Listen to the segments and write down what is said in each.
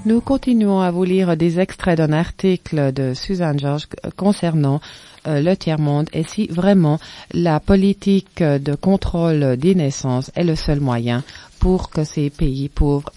Nous continuons à vous lire des extraits d'un article de Suzanne Georges concernant le tiers-monde et si vraiment la politique de contrôle des naissances est le seul moyen pour que ces pays pauvres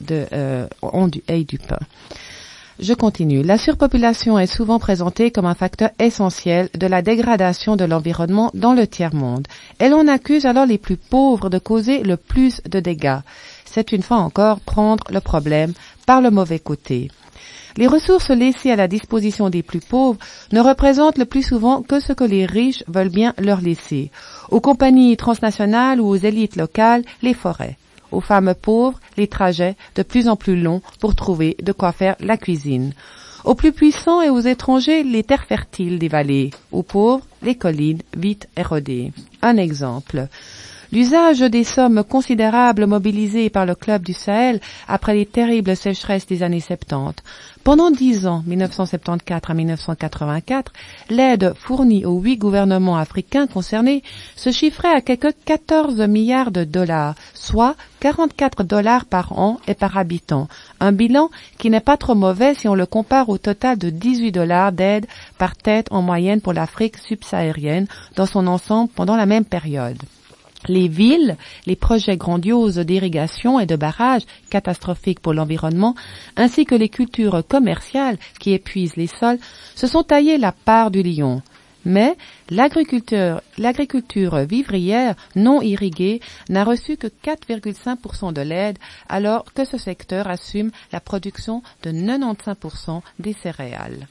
aient du pain. Je continue. La surpopulation est souvent présentée comme un facteur essentiel de la dégradation de l'environnement dans le tiers-monde. Et l'on accuse alors les plus pauvres de causer le plus de dégâts. C'est une fois encore prendre le problème par le mauvais côté. Les ressources laissées à la disposition des plus pauvres ne représentent le plus souvent que ce que les riches veulent bien leur laisser. Aux compagnies transnationales ou aux élites locales, les forêts. Aux femmes pauvres, les trajets de plus en plus longs pour trouver de quoi faire la cuisine. Aux plus puissants et aux étrangers, les terres fertiles des vallées. Aux pauvres, les collines vite érodées. Un exemple. L'usage des sommes considérables mobilisées par le Club du Sahel après les terribles sécheresses des années 70. Pendant 10 ans, 1974 à 1984, l'aide fournie aux 8 gouvernements africains concernés se chiffrait à quelque 14 milliards de dollars, soit 44 dollars par an et par habitant. Un bilan qui n'est pas trop mauvais si on le compare au total de 18 dollars d'aide par tête en moyenne pour l'Afrique subsaharienne dans son ensemble pendant la même période. Les villes, les projets grandioses d'irrigation et de barrages catastrophiques pour l'environnement, ainsi que les cultures commerciales qui épuisent les sols, se sont taillés la part du lion. Mais l'agriculture vivrière non irriguée n'a reçu que 4,5% de l'aide, alors que ce secteur assume la production de 95% des céréales.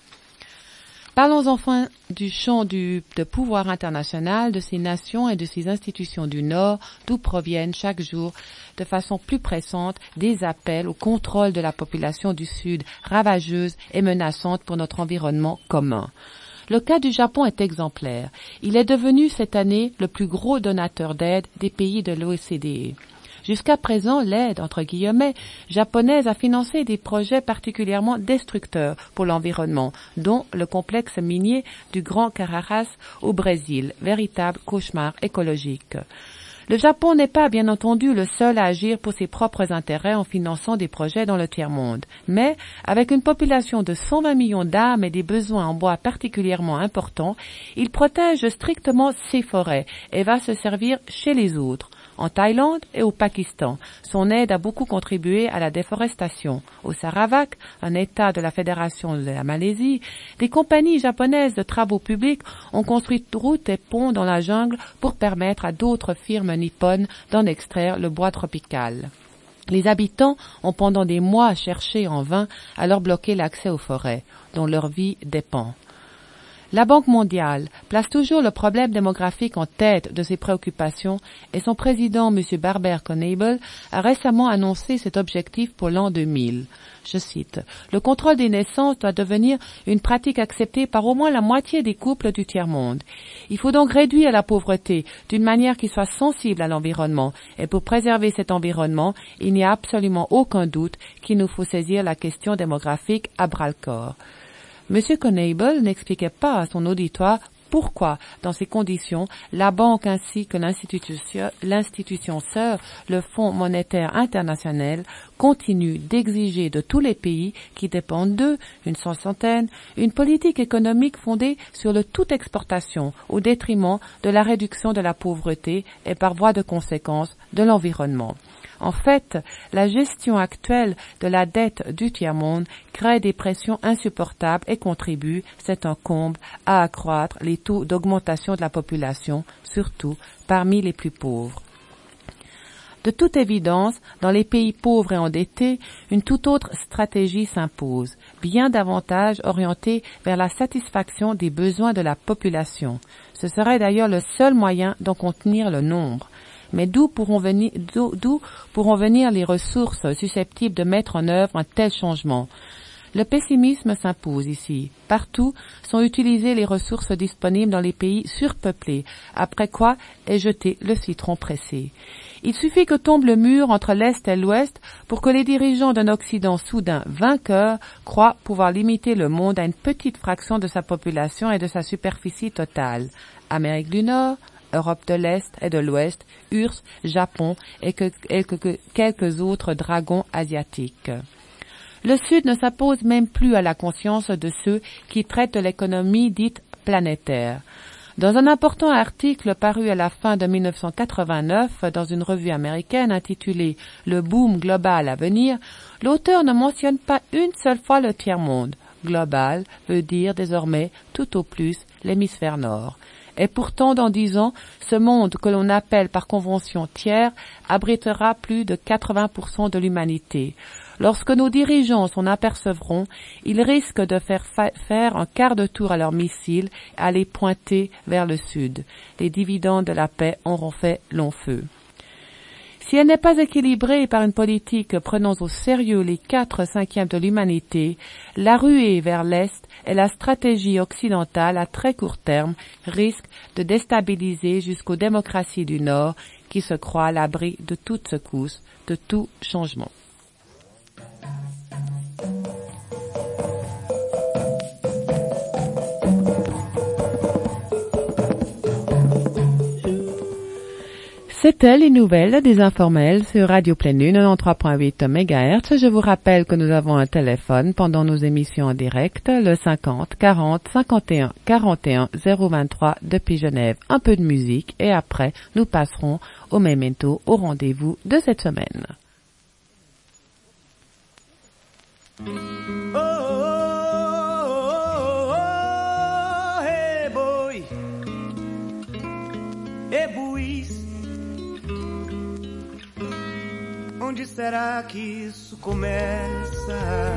Parlons enfin du champ de pouvoir international de ces nations et de ces institutions du Nord, d'où proviennent chaque jour, de façon plus pressante, des appels au contrôle de la population du Sud, ravageuse et menaçante pour notre environnement commun. Le cas du Japon est exemplaire. Il est devenu cette année le plus gros donateur d'aide des pays de l'OCDE. Jusqu'à présent, l'aide, entre guillemets, japonaise a financé des projets particulièrement destructeurs pour l'environnement, dont le complexe minier du Grand Cararas au Brésil, véritable cauchemar écologique. Le Japon n'est pas, bien entendu, le seul à agir pour ses propres intérêts en finançant des projets dans le tiers-monde. Mais, avec une population de 120 millions d'âmes et des besoins en bois particulièrement importants, il protège strictement ses forêts et va se servir chez les autres. En Thaïlande et au Pakistan, son aide a beaucoup contribué à la déforestation. Au Sarawak, un État de la Fédération de la Malaisie, des compagnies japonaises de travaux publics ont construit routes et ponts dans la jungle pour permettre à d'autres firmes nippones d'en extraire le bois tropical. Les habitants ont pendant des mois cherché en vain à leur bloquer l'accès aux forêts, dont leur vie dépend. La Banque mondiale place toujours le problème démographique en tête de ses préoccupations et son président, M. Barber Conable, a récemment annoncé cet objectif pour l'an 2000. Je cite, « Le contrôle des naissances doit devenir une pratique acceptée par au moins la moitié des couples du tiers-monde. Il faut donc réduire la pauvreté d'une manière qui soit sensible à l'environnement et pour préserver cet environnement, il n'y a absolument aucun doute qu'il nous faut saisir la question démographique à bras-le-corps. » M. Conable n'expliquait pas à son auditoire pourquoi, dans ces conditions, la banque ainsi que l'institution sœur, le Fonds monétaire international, continue d'exiger de tous les pays qui dépendent d'eux, une soixantaine, une politique économique fondée sur le toute exportation au détriment de la réduction de la pauvreté et par voie de conséquence de l'environnement. En fait, la gestion actuelle de la dette du tiers-monde crée des pressions insupportables et contribue, c'est un comble, à accroître les taux d'augmentation de la population, surtout parmi les plus pauvres. De toute évidence, dans les pays pauvres et endettés, une toute autre stratégie s'impose, bien davantage orientée vers la satisfaction des besoins de la population. Ce serait d'ailleurs le seul moyen d'en contenir le nombre. Mais d'où pourront venir les ressources susceptibles de mettre en œuvre un tel changement? Le pessimisme s'impose ici. Partout sont utilisées les ressources disponibles dans les pays surpeuplés, après quoi est jeté le citron pressé. Il suffit que tombe le mur entre l'Est et l'Ouest pour que les dirigeants d'un Occident soudain vainqueur croient pouvoir limiter le monde à une petite fraction de sa population et de sa superficie totale. Amérique du Nord, Europe de l'Est et de l'Ouest, URSS, Japon et quelques autres dragons asiatiques. Le Sud ne s'impose même plus à la conscience de ceux qui traitent de l'économie dite planétaire. Dans un important article paru à la fin de 1989 dans une revue américaine intitulée « Le boom global à venir », l'auteur ne mentionne pas une seule fois le tiers-monde. Global veut dire désormais tout au plus l'hémisphère nord. Et pourtant, dans 10 ans, ce monde que l'on appelle par convention tiers abritera plus de 80% de l'humanité. Lorsque nos dirigeants s'en apercevront, ils risquent de faire un quart de tour à leurs missiles et à les pointer vers le sud. Les dividendes de la paix auront fait long feu. Si elle n'est pas équilibrée par une politique prenant au sérieux les 4/5 de l'humanité, la ruée vers l'Est et la stratégie occidentale à très court terme risquent de déstabiliser jusqu'aux démocraties du Nord qui se croient à l'abri de toute secousse, de tout changement. C'était les nouvelles des informels sur Radio Pleine Lune 93.8 MHz. Je vous rappelle que nous avons un téléphone pendant nos émissions en direct, le 50 40 51 41 023 depuis Genève. Un peu de musique et après nous passerons au memento, au rendez-vous de cette semaine. Hey boy, hey boys. Onde será que isso começa?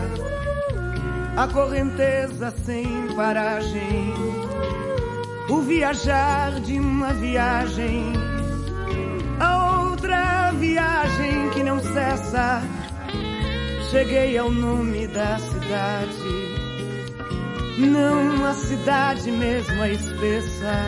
A correnteza sem paragem, o viajar de uma viagem, a outra viagem que não cessa. Cheguei ao nome da cidade, não a cidade mesmo, a espessa.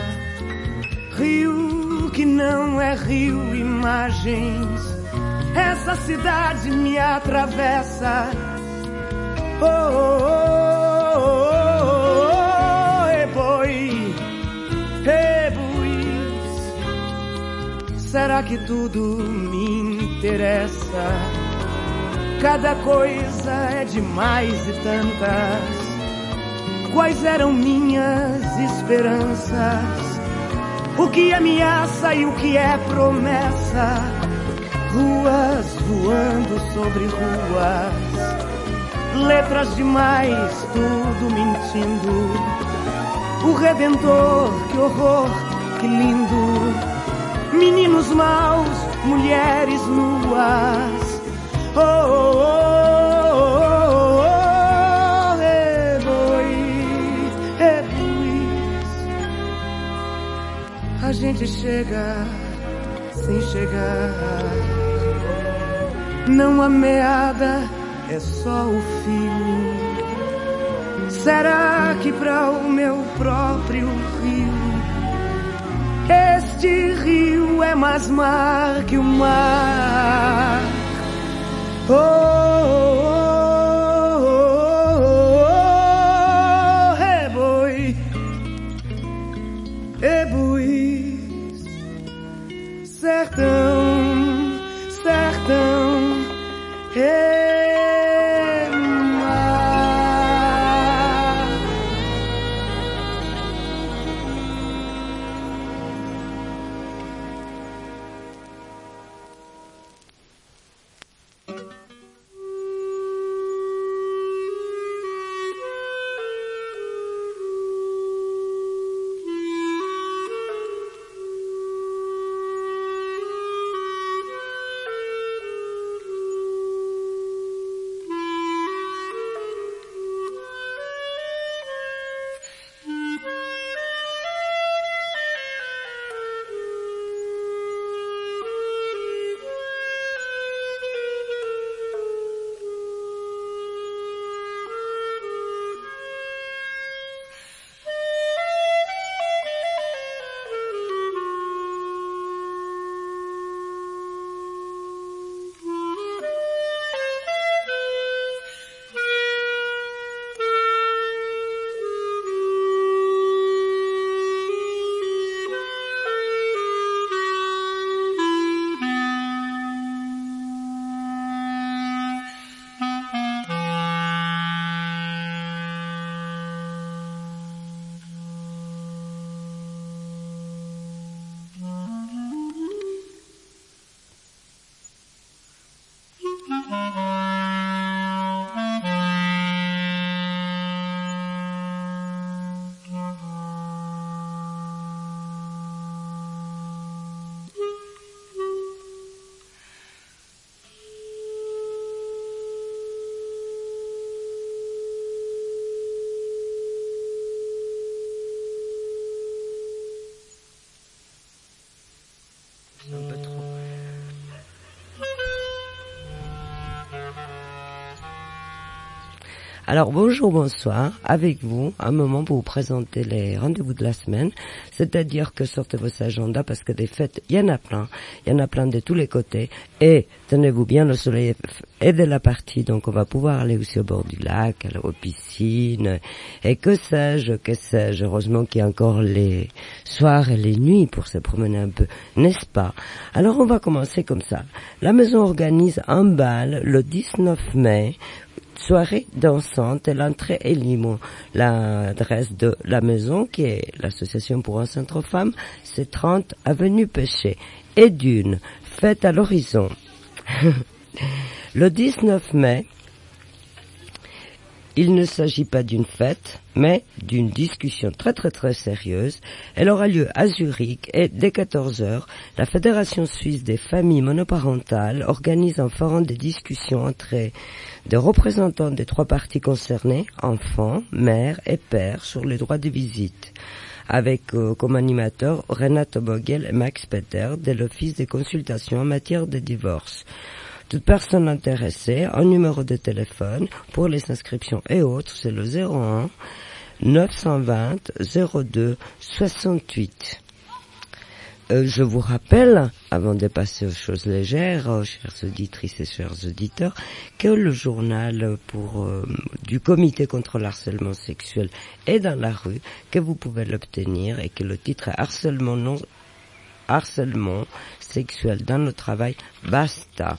Rio que não é rio, imagens. Essa cidade me atravessa. Oh, oh, oh, oh, oh, hey boy, hey boys. Será que tudo me interessa? Cada coisa é demais e tantas. Quais eram minhas esperanças? O que ameaça e o que é promessa? Ruas voando sobre ruas, letras demais, tudo mentindo. O Redentor, que horror, que lindo. Meninos maus, mulheres nuas. Oh, oh, oh, oh, oh, oh, hey boys, hey boys. A gente chega sem chegar. Não há meada, é só o fio. Será que para o meu próprio rio, este rio é mais mar que o mar? Oh, oh, oh, oh, oh, hey boy, hey boys. Sertão, sertão, hey mar. Alors bonjour, bonsoir, avec vous, un moment pour vous présenter les rendez-vous de la semaine, c'est-à-dire que sortez vos agendas parce que des fêtes, il y en a plein de tous les côtés, et tenez-vous bien, le soleil est de la partie, donc on va pouvoir aller aussi au bord du lac, aller aux piscines, et que sais-je, heureusement qu'il y a encore les soirs et les nuits pour se promener un peu, n'est-ce pas? Alors on va commencer comme ça. La maison organise un bal le 19 mai, soirée dansante et l'entrée est libre. L'adresse de la maison, qui est l'association pour un centre femmes, c'est 30 avenue Péché. Et d'une fête à l'horizon. Le 19 mai, il ne s'agit pas d'une fête, mais d'une discussion très sérieuse. Elle aura lieu à Zurich et dès 14h, la Fédération suisse des familles monoparentales organise un forum de discussion entre des représentants des 3 parties concernées, enfants, mères et pères, sur les droits de visite, avec comme animateurs Renate Bogel et Max Peter de l'Office des consultations en matière de divorce. Toute personne intéressée, un numéro de téléphone pour les inscriptions et autres, c'est le 01 920 02 68. Je vous rappelle, avant de passer aux choses légères, chères auditrices et chers auditeurs, que le journal du comité contre le harcèlement sexuel est dans la rue, que vous pouvez l'obtenir et que le titre est harcèlement sexuel dans le travail, basta.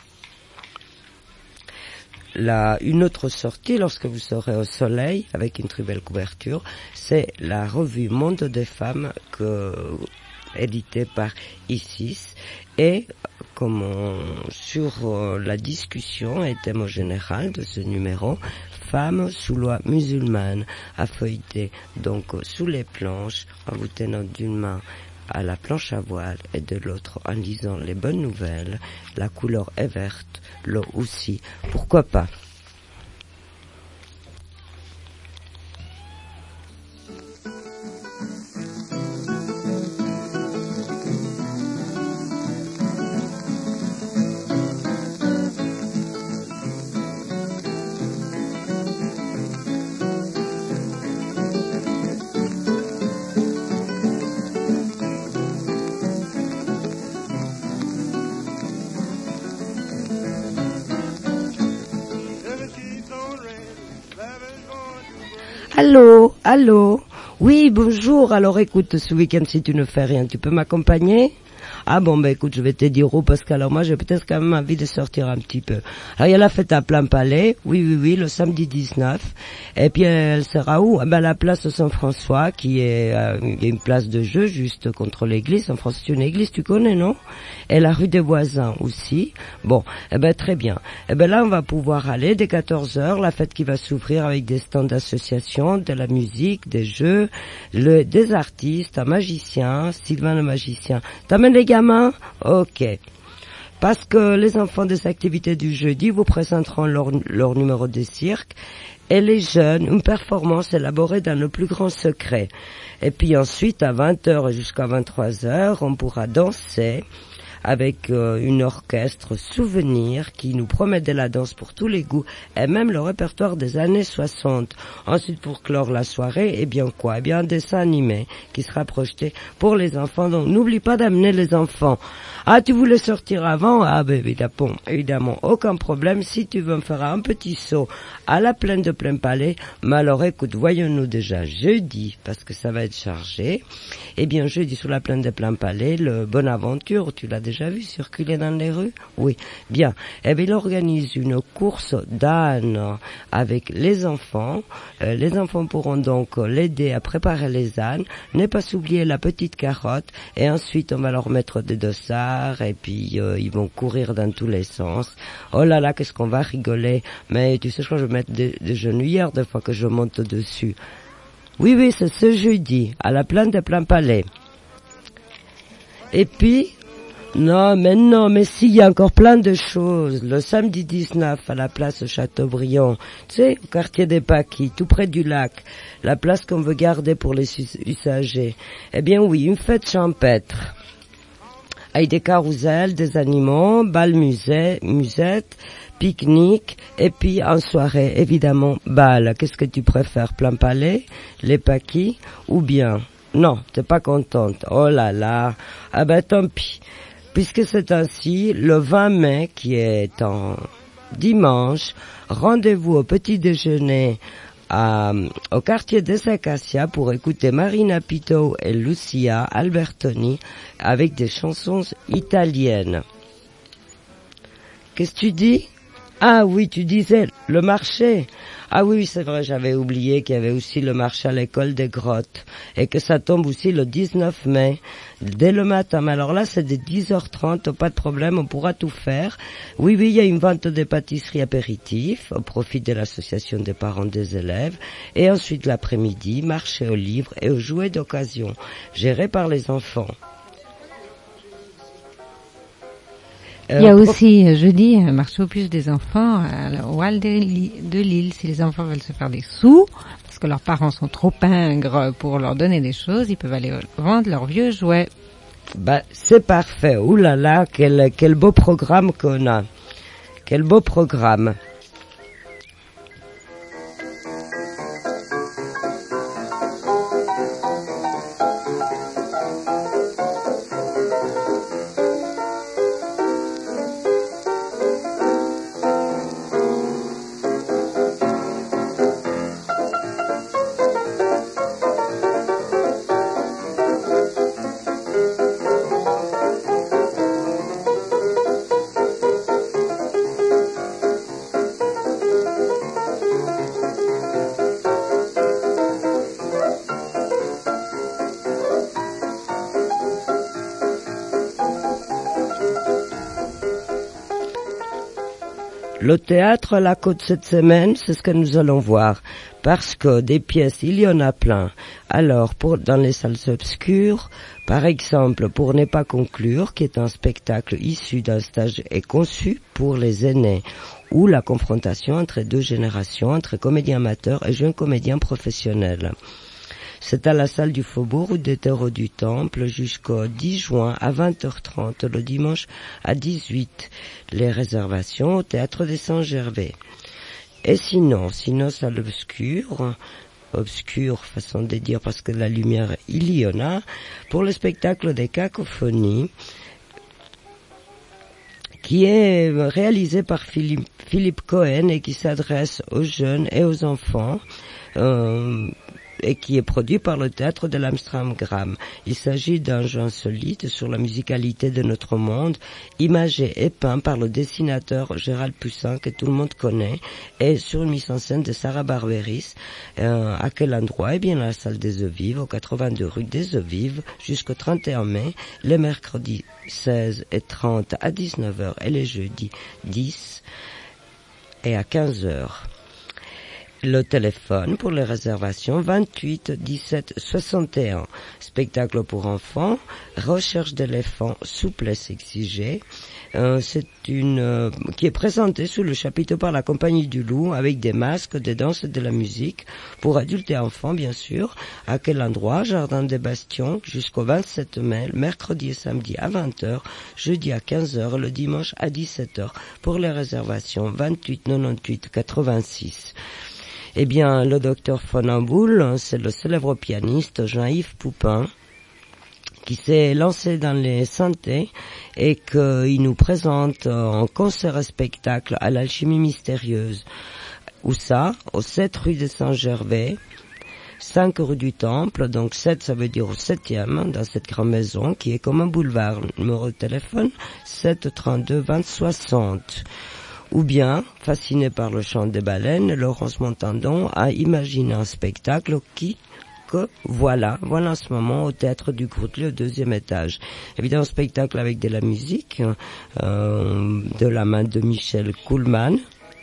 Une autre sortie, lorsque vous serez au soleil, avec une très belle couverture, c'est la revue Monde des femmes, éditée par ISIS, et sur la discussion et thème général de ce numéro, femmes sous loi musulmane, à feuilleter donc sous les planches, en vous tenant d'une main à la planche à voile et de l'autre en lisant les bonnes nouvelles. La couleur est verte, l'eau aussi, pourquoi pas. Allô, oui, bonjour, alors écoute, ce week-end si tu ne fais rien, tu peux m'accompagner? Ah bon, écoute, je vais te dire où, parce qu'alors moi j'ai peut-être quand même envie de sortir un petit peu. Alors il y a la fête à Plein Palais, oui, le samedi 19, et puis elle sera où? À la place de Saint-François, qui est une place de jeu juste contre l'église. Saint-François, c'est une église, tu connais, non? Et la rue des Voisins aussi. Bon, très bien. Là on va pouvoir aller dès 14h, la fête qui va s'ouvrir avec des stands d'associations, de la musique, des jeux, des artistes, un magicien, Sylvain le magicien. T'amènes les gamins? Ok. Parce que les enfants des activités du jeudi vous présenteront leur numéro de cirque, et les jeunes, une performance élaborée dans le plus grand secret. Et puis ensuite, à 20h et jusqu'à 23h, on pourra danser avec une orchestre souvenir qui nous promet de la danse pour tous les goûts et même le répertoire des années 60. Ensuite, pour clore la soirée, un dessin animé qui sera projeté pour les enfants. Donc, n'oublie pas d'amener les enfants. Ah, tu voulais sortir avant? Ah, évidemment, aucun problème. Si tu veux me faire un petit saut à la plaine de Plein Palais, mais alors écoute, voyons-nous déjà jeudi, parce que ça va être chargé. Jeudi sur la plaine de Plein Palais, le Bonaventure, tu l'as déjà vu circuler dans les rues? Oui, bien. Il organise une course d'ânes avec les enfants. Les enfants pourront donc l'aider à préparer les ânes. Ne pas oublier la petite carotte. Et ensuite, on va leur mettre des dossards. Et puis, ils vont courir dans tous les sens. Oh là là, qu'est-ce qu'on va rigoler. Mais tu sais, je crois que je vais mettre des genouillères des fois que je monte dessus. Oui, c'est ce jeudi, à la plaine de Plein Palais. Et puis, non, mais si, il y a encore plein de choses. Le samedi 19, à la place Chateaubriand, tu sais, au quartier des Paquis, tout près du lac, la place qu'on veut garder pour les usagers. Oui, une fête champêtre. Avec des carousels, des animaux, bal musette, pique-nique, et puis en soirée, évidemment, bal. Qu'est-ce que tu préfères, plein palais, les paquis, ou bien, non, t'es pas contente, oh là là, ah ben tant pis. Puisque c'est ainsi, le 20 mai, qui est en dimanche, rendez-vous au petit déjeuner au quartier des Acacias pour écouter Marina Pito et Lucia Albertoni avec des chansons italiennes. Qu'est-ce que tu dis? Ah oui, tu disais le marché. Ah oui, c'est vrai, j'avais oublié qu'il y avait aussi le marché à l'école des Grottes et que ça tombe aussi le 19 mai, dès le matin. Mais alors là, c'est de 10h30, pas de problème, on pourra tout faire. Oui, il y a une vente de pâtisseries apéritifs au profit de l'association des parents des élèves. Et ensuite, l'après-midi, marché aux livres et aux jouets d'occasion, gérés par les enfants. Il y a aussi jeudi un marché aux puces des enfants au hall de Lille. Si les enfants veulent se faire des sous, parce que leurs parents sont trop pingres pour leur donner des choses, ils peuvent aller vendre leurs vieux jouets. Bah, c'est parfait. Ouh là là, quel beau programme qu'on a. Quel beau programme. Le théâtre La Côte cette semaine, c'est ce que nous allons voir, parce que des pièces, il y en a plein. Alors, dans les salles obscures, par exemple, pour ne pas conclure, qui est un spectacle issu d'un stage et conçu pour les aînés, ou la confrontation entre deux générations, entre comédiens amateurs et jeunes comédiens professionnels. C'est à la salle du Faubourg rue des Terreaux du Temple jusqu'au 10 juin à 20h30, le dimanche à 18. Les réservations au Théâtre des Saint-Gervais. Et sinon salle obscure façon de dire parce que la lumière il y en a, pour le spectacle des cacophonies, qui est réalisé par Philippe Cohen et qui s'adresse aux jeunes et aux enfants, et qui est produit par le théâtre de l'Amsterdam. Il s'agit d'un jeu insolite sur la musicalité de notre monde, imagé et peint par le dessinateur Gérald Pussin, que tout le monde connaît, et sur une mise en scène de Sarah Barberis. À quel endroit? Eh bien, la salle des Eaux Vives, au 82 rue des Eaux Vives, jusqu'au 31 mai, les mercredis 16 et 30 à 19h, et les jeudis 10 et à 15h. Le téléphone pour les réservations 28 17 61. Spectacle pour enfants, recherche d'éléphants, souplesse exigée. C'est une qui est présentée sous le chapiteau par la Compagnie du Loup avec des masques, des danses et de la musique pour adultes et enfants bien sûr. À quel endroit? Jardin des Bastions jusqu'au 27 mai, mercredi et samedi à 20h, jeudi à 15h, le dimanche à 17h. Pour les réservations 28 98 86. Eh bien, le docteur Fonamboul, c'est le célèbre pianiste Jean-Yves Poupin, qui s'est lancé dans les synthés et qu'il nous présente en concert et spectacle à l'Alchimie Mystérieuse. Où ça? Au 7 rue de Saint-Gervais, 5 rue du Temple, donc 7 ça veut dire au 7e, dans cette grande maison qui est comme un boulevard. Numéro de téléphone 7 32 20 60. Ou bien, fasciné par le chant des baleines, Laurence Montandon a imaginé un spectacle voilà en ce moment au théâtre du Groutelier au 2e étage. Évidemment, un spectacle avec de la musique, de la main de Michel Kuhlmann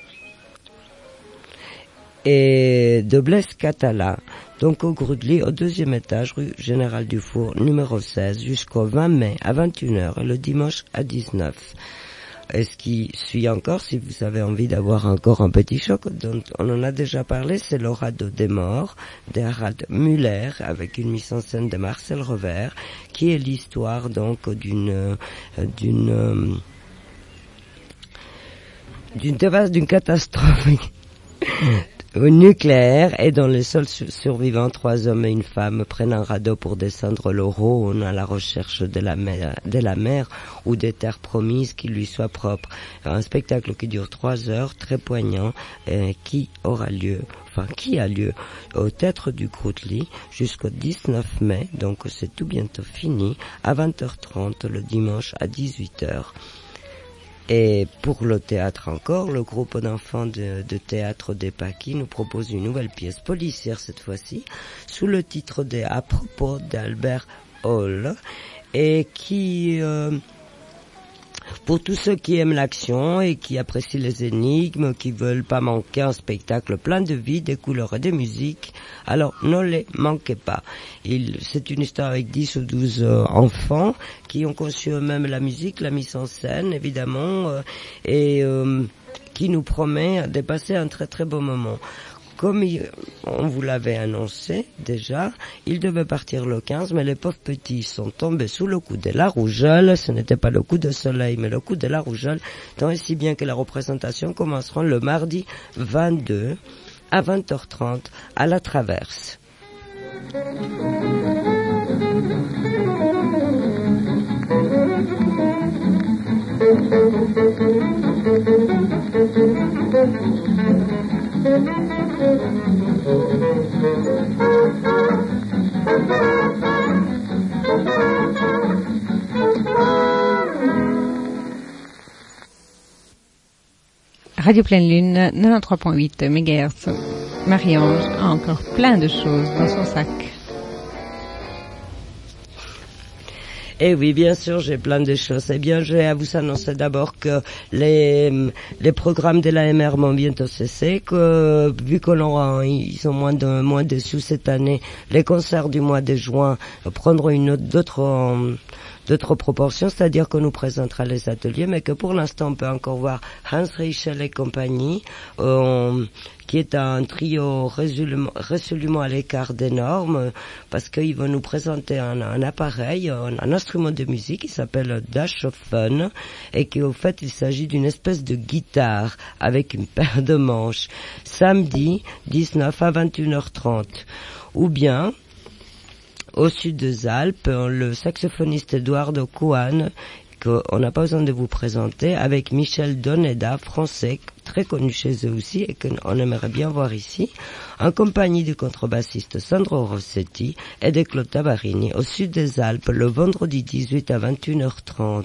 et de Blaise Catala. Donc au Groutelier au 2e étage, rue Général Dufour, numéro 16, jusqu'au 20 mai à 21h et le dimanche à 19h. Et ce qui suit encore, si vous avez envie d'avoir encore un petit choc, dont on en a déjà parlé, c'est l'Orado des morts d'Harald Müller, avec une mise en scène de Marcel Revers, qui est l'histoire donc d'une d'une catastrophe nucléaire, et dans les seuls survivants, 3 hommes et une femme prennent un radeau pour descendre le Rhône à la recherche de la mer ou des terres promises qui lui soient propres. Un spectacle qui dure 3 heures, très poignant, qui a lieu au Théâtre du Croûte-Lit jusqu'au 19 mai, donc c'est tout bientôt fini, à 20h30 le dimanche à 18h. Et pour le théâtre encore, le groupe d'enfants de théâtre des Paquis nous propose une nouvelle pièce policière cette fois-ci, sous le titre de À propos d'Albert Hall, et qui, pour tous ceux qui aiment l'action et qui apprécient les énigmes, qui veulent pas manquer un spectacle plein de vie, des couleurs et des musiques, alors ne les manquez pas. C'est une histoire avec 10 ou 12 enfants qui ont conçu eux-mêmes la musique, la mise en scène évidemment, et qui nous promet de passer un très très beau moment. Comme on vous l'avait annoncé déjà, ils devaient partir le 15, mais les pauvres petits sont tombés sous le coup de la rougeole. Ce n'était pas le coup de soleil, mais le coup de la rougeole, tant et si bien que la représentation commencera le mardi 22 à 20h30 à la Traverse. Radio Pleine Lune, 93.8 MHz. Marie-Ange a encore plein de choses dans son sac. Eh oui, bien sûr, j'ai plein de choses. Eh bien, j'ai à vous annoncer d'abord que les programmes de l'AMR vont bientôt cesser, que vu que ils ont moins de sous cette année, les concerts du mois de juin prendront d'autres proportions, c'est-à-dire que nous présentera les ateliers, mais que pour l'instant on peut encore voir Hans Reichel et compagnie, qui est un trio résolument à l'écart des normes, parce qu'ils vont nous présenter un appareil, un instrument de musique qui s'appelle Dash of Fun, et qu'au fait il s'agit d'une espèce de guitare avec une paire de manches, samedi 19 à 21h30. Ou bien, au sud des Alpes, le saxophoniste Eduardo Couan, qu'on n'a pas besoin de vous présenter, avec Michel Doneda, français, très connu chez eux aussi, et qu'on aimerait bien voir ici, en compagnie du contrebassiste Sandro Rossetti et de Claude Tabarini, au sud des Alpes, le vendredi 18 à 21h30.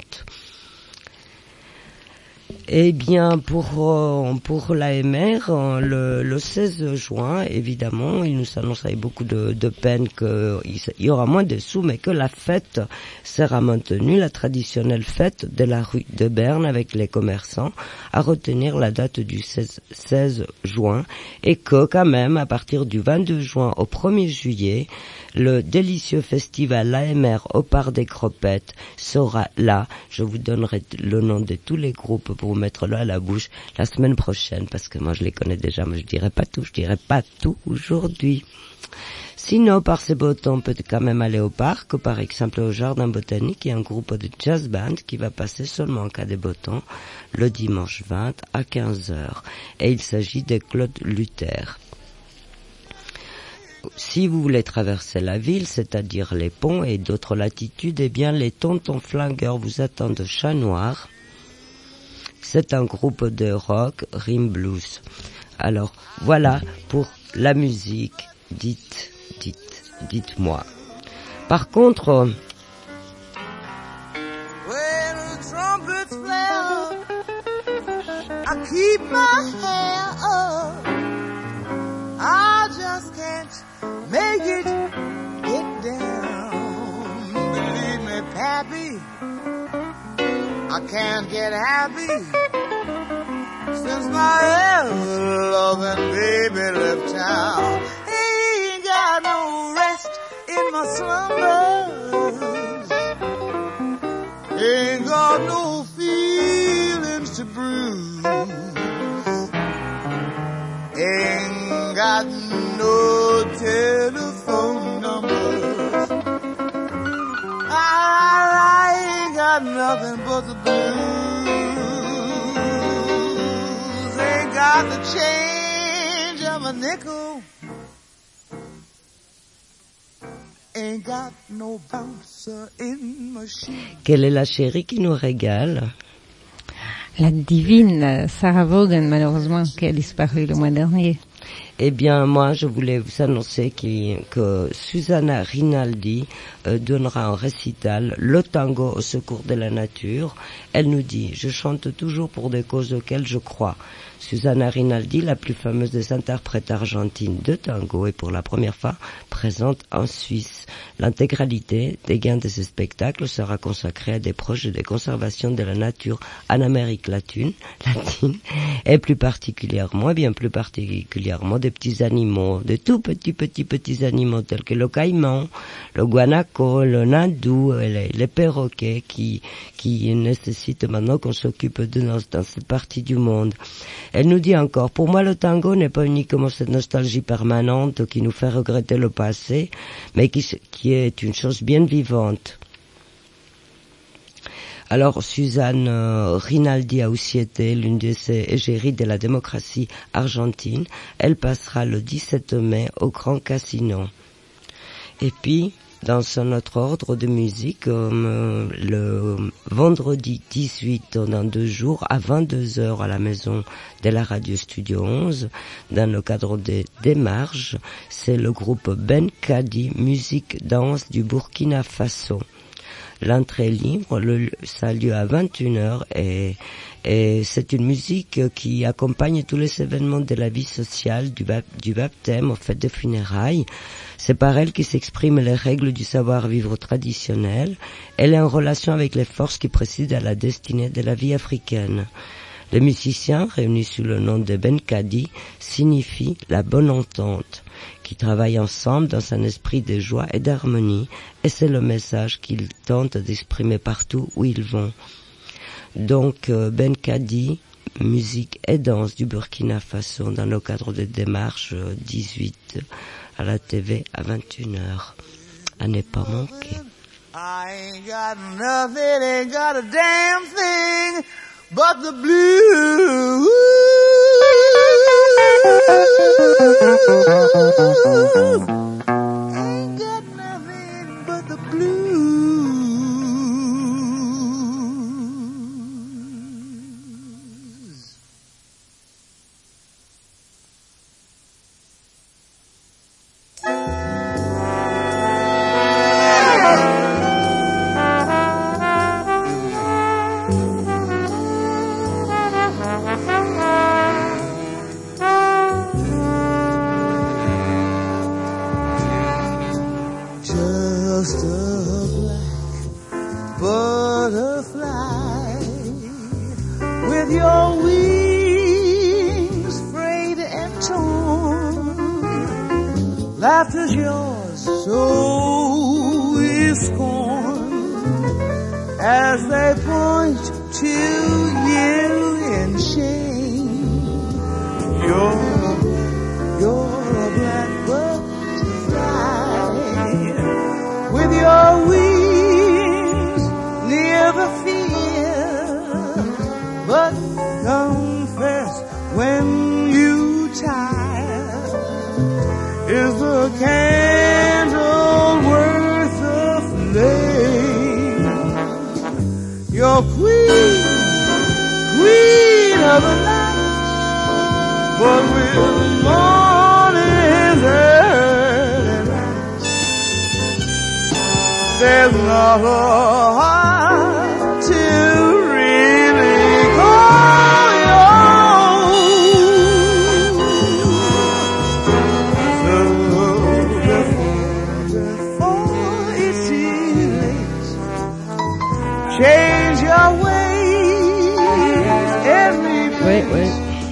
Eh bien, pour l'AMR, le 16 juin, évidemment, il nous annonce avec beaucoup de peine qu'il y aura moins de sous, mais que la fête sera maintenue, la traditionnelle fête de la rue de Berne avec les commerçants, à retenir la date du 16 juin, et que quand même, à partir du 22 juin au 1er juillet, le délicieux festival AMR au Parc des Cropettes sera là. Je vous donnerai le nom de tous les groupes pour vous mettre là à la bouche la semaine prochaine, parce que moi je les connais déjà, mais je dirai pas tout aujourd'hui. Sinon, par ces beaux temps, on peut quand même aller au parc, par exemple au Jardin Botanique. Il y a un groupe de jazz band qui va passer seulement en cas de beau temps, le dimanche 20 à 15h. Et il s'agit de Claude Luther. Si vous voulez traverser la ville, c'est-à-dire les ponts et d'autres latitudes, eh bien les Tontons Flingueurs vous attendent de Chat Noir. C'est un groupe de rock, rhythm blues. Alors, voilà pour la musique. Dites-moi. Par contre, When the trumpets flare, I keep my hair up. I just can't make it get down. Believe me, Pappy, I can't get happy since my ever-loving baby left town. Ain't got no rest in my slumbers. Ain't got no feelings to bruise. Ain't got no telephone numbers. I ain't got nothing but the blues. got the change of a nickel. Ain't got no bouncer in my shoe. Quelle est la chérie qui nous régale? La divine Sarah Vaughan, malheureusement, qui a disparu le mois dernier. Eh bien, moi, je voulais vous annoncer que Susanna Rinaldi donnera un récital, le tango au secours de la nature. Elle nous dit: je chante toujours pour des causes auxquelles je crois. Susanna Rinaldi, la plus fameuse des interprètes argentines de tango, est pour la première fois présente en Suisse. L'intégralité des gains de ce spectacle sera consacrée à des projets de conservation de la nature en Amérique latine, et plus particulièrement des petits animaux, de tout petits animaux tels que le caïman, le guanaco, le nandou, les perroquets qui nécessitent maintenant qu'on s'occupe de dans cette partie du monde. Elle nous dit encore: pour moi le tango n'est pas uniquement cette nostalgie permanente qui nous fait regretter le passé, mais qui est une chose bien vivante. Alors, Suzanne Rinaldi a aussi été l'une de ces égéries de la démocratie argentine. Elle passera le 17 mai au Grand Casino. Et puis, dans un autre ordre de musique, le vendredi 18, dans 2 jours, à 22h à la maison de la radio Studio 11, dans le cadre des démarches, c'est le groupe Ben Kadi, musique danse du Burkina Faso. L'entrée est libre, ça a lieu à 21h et c'est une musique qui accompagne tous les événements de la vie sociale, du baptême aux fêtes de funérailles. C'est par elle qui s'expriment les règles du savoir-vivre traditionnel. Elle est en relation avec les forces qui président à la destinée de la vie africaine. Les musiciens, réunis sous le nom de Ben Kadi, signifient la bonne entente, qui travaillent ensemble dans un esprit de joie et d'harmonie, et c'est le message qu'ils tentent d'exprimer partout où ils vont. Donc, Ben Kadi, musique et danse du Burkina Faso, dans le cadre des démarches 18 à la TV à 21h. À ne pas manquer. I ain't got nothing, ain't got a damn thing but the blues. Ain't got nothing but the blues. Just a black butterfly with your wings frayed and torn. Laughter's yours, so is scorn, as they point to you in shame. You're a black butterfly with your wings near the field, but confess when you tire, is the candle worth a flame? You're queen of the night, but with morning's early light, there's not a heart to really call your own. So before it's too late, change your ways every day. Oui.